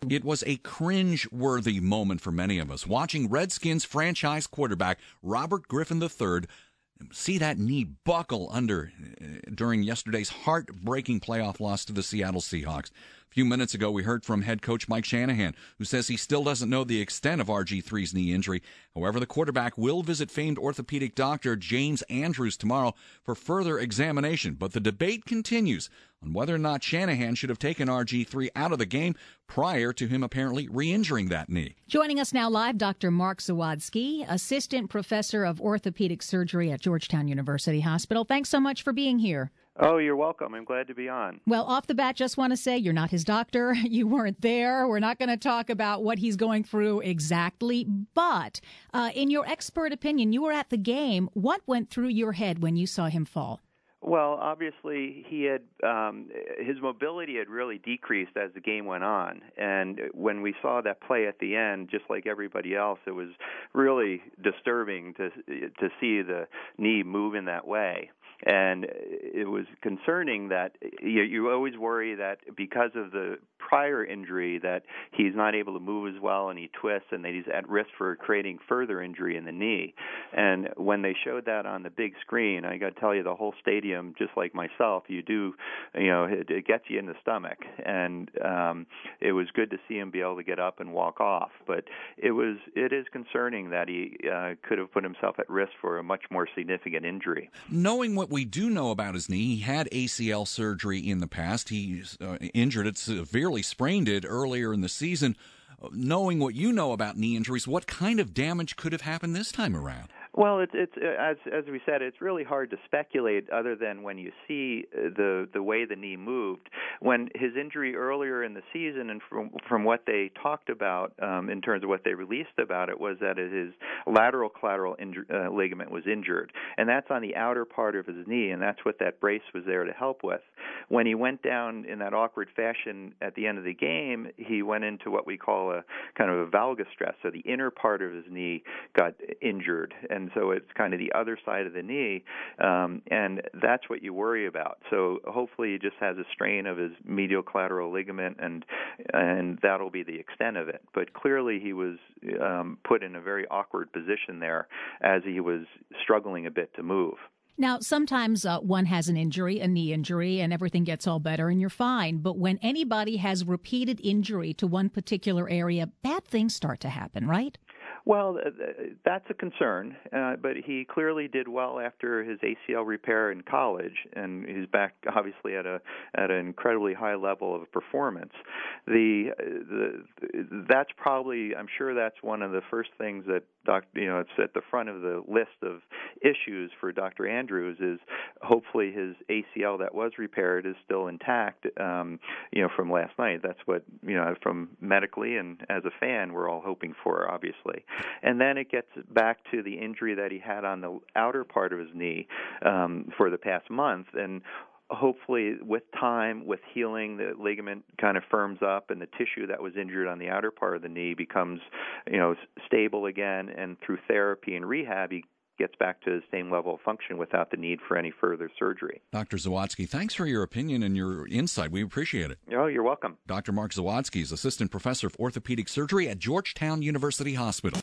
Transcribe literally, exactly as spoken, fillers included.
It was a cringe-worthy moment for many of us, watching Redskins franchise quarterback Robert Griffin the third see that knee buckle under uh, during yesterday's heartbreaking playoff loss to the Seattle Seahawks. A few minutes ago, we heard from head coach Mike Shanahan, who says he still doesn't know the extent of R G three's knee injury. However, the quarterback will visit famed orthopedic doctor James Andrews tomorrow for further examination. But the debate continues on whether or not Shanahan should have taken R G three out of the game prior to him apparently re-injuring that knee. Joining us now live, Doctor Mark Zawadzki, Assistant Professor of Orthopedic Surgery at Georgetown University Hospital. Thanks so much for being here. Oh, you're welcome. I'm glad to be on. Well, off the bat, just want to say you're not his doctor. You weren't there. We're not going to talk about what he's going through exactly. But uh, in your expert opinion, you were at the game. What went through your head when you saw him fall? Well, obviously, he had um, his mobility had really decreased as the game went on, and when we saw that play at the end, just like everybody else, it was really disturbing to to see the knee move in that way. And it was concerning that you, you always worry that because of the prior injury that he's not able to move as well and he twists and that he's at risk for creating further injury in the knee. And when they showed that on the big screen, I got to tell you, the whole stadium, just like myself, you do, you know, it, it gets you in the stomach. And um, it was good to see him be able to get up and walk off. But it was, it is concerning that he uh, could have put himself at risk for a much more significant injury. Knowing what we do know about his knee, he had A C L surgery in the past. He uh, injured it, severely sprained it earlier in the season. Knowing what you know about knee injuries, what kind of damage could have happened this time around? Well, it's it's as as we said, it's really hard to speculate other than when you see the the way the knee moved. When his injury earlier in the season, and from from what they talked about um, in terms of what they released about it, was that his lateral collateral inju- uh, ligament was injured, and that's on the outer part of his knee, and that's what that brace was there to help with. When he went down in that awkward fashion at the end of the game, he went into what we call a kind of a valgus stress, so the inner part of his knee got injured, and so it's kind of the other side of the knee, um, and that's what you worry about. So hopefully he just has a strain of his medial collateral ligament, and and that'll be the extent of it. But clearly he was um, put in a very awkward position there as he was struggling a bit to move. Now, sometimes uh, one has an injury, a knee injury, and everything gets all better and you're fine. But when anybody has repeated injury to one particular area, bad things start to happen, right? Well, that's a concern, uh, but he clearly did well after his A C L repair in college, and he's back obviously at a at an incredibly high level of performance. The, the that's probably, I'm sure that's one of the first things that doc, you know it's at the front of the list of issues for Doctor Andrews is hopefully his A C L that was repaired is still intact. Um, you know, from last night, that's what you know from medically and as a fan we're all hoping for, obviously. And then it gets back to the injury that he had on the outer part of his knee um, for the past month. And hopefully with time, with healing, the ligament kind of firms up and the tissue that was injured on the outer part of the knee becomes, you know, stable again. And through therapy and rehab, he gets back to the same level of function without the need for any further surgery. Doctor Zawadzki, thanks for your opinion and your insight. We appreciate it. Oh, you're welcome. Doctor Mark Zawadzki is Assistant Professor of Orthopedic Surgery at Georgetown University Hospital.